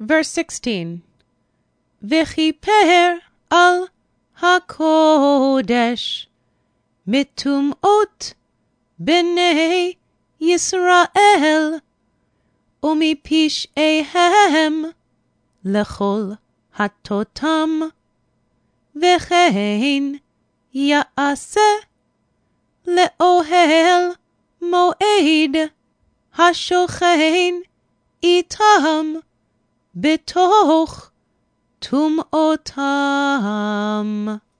Verse 16. וכיפר על הקודש מטומאות בני ישראל ומפשעיהם לכל הטותם, וכן יעשה לאוהל מועד השוכן איתם בתוך טומאותם.